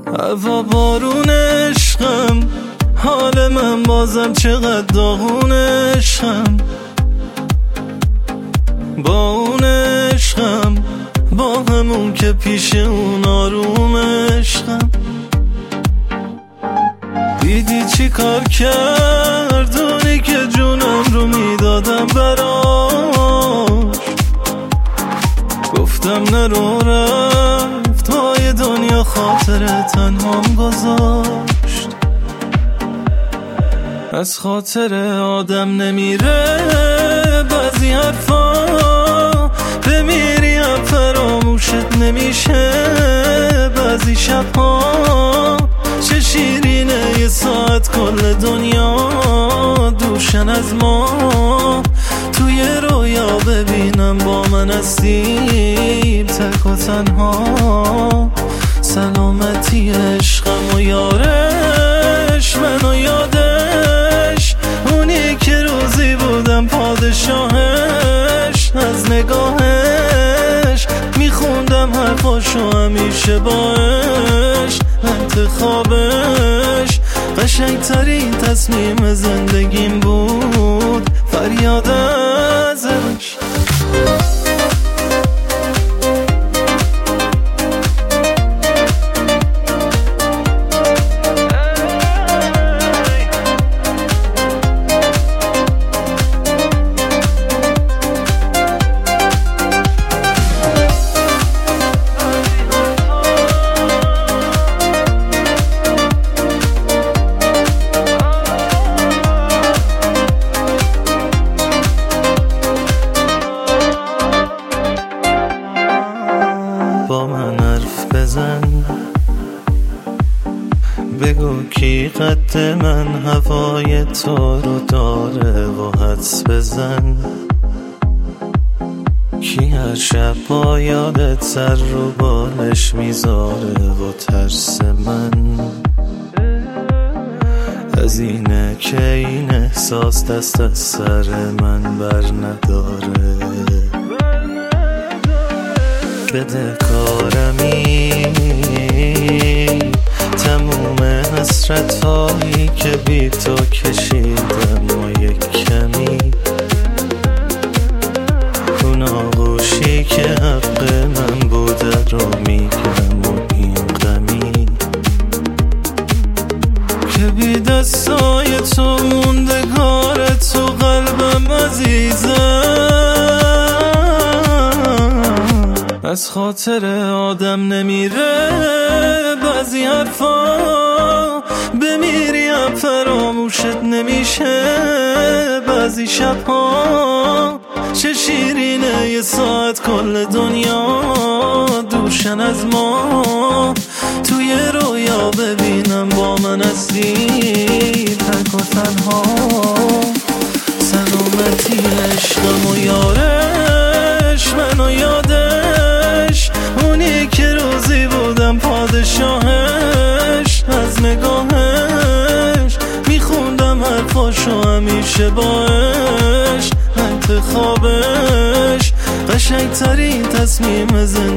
هوا بارون عشقم، حال من بازم چقدر داغون عشقم. با اون عشقم، با همون که پیش اون آروم عشقم. دیدی چی کار کرد اونی که جونم رو میدادم براش. گفتم نرو رفت، وای دنیا خاطر تنهام گذاشت. از خاطر آدم نمیره بعضی حرفا، بمیری هم فراموشت نمیشه بعضی شبها. چه شیرینه یه ساعت کل دنیا دوشن از ما. توی رویا ببینم با من هستی تک و تنها. سلامتی عشقم و یارش، منو یادش، اونی که روزی بودم پادشاهش. از نگاهش میخوندم حرفاشو همیشه باش. انتخابش قشنگترین تصمیم زندگیم بود، فریاد ازش. با من حرف بزن، بگو کی قد من هوای تو رو داره و حدس بزن. کی هر شب با یادت سر رو بالش میذاره و ترس من از اینه که این احساس دست از سر من بر نداره. بده کارمی تموم حسرت هایی که بی تو کشیدم و یک کمی اون آغوشی که حق من بوده رو میگم و این غمی که بی دستای تو موندگار تو قلبم عزیزم. از خاطر آدم نمیره بعضی حرفا، بمیری هم فراموشت نمیشه بعضی شبها. چه شیرینه یه ساعت کل دنیا دوشن از ما. توی رویا ببینم با من هستی تک و تنها. سلامتی عشقم و یارش، منو یادش، اونی که روزی بودم پادشاهش. از نگاهش میخوندم حرفاشو همیشه باش. انتخابش قشنگترین تصمیم زندگیم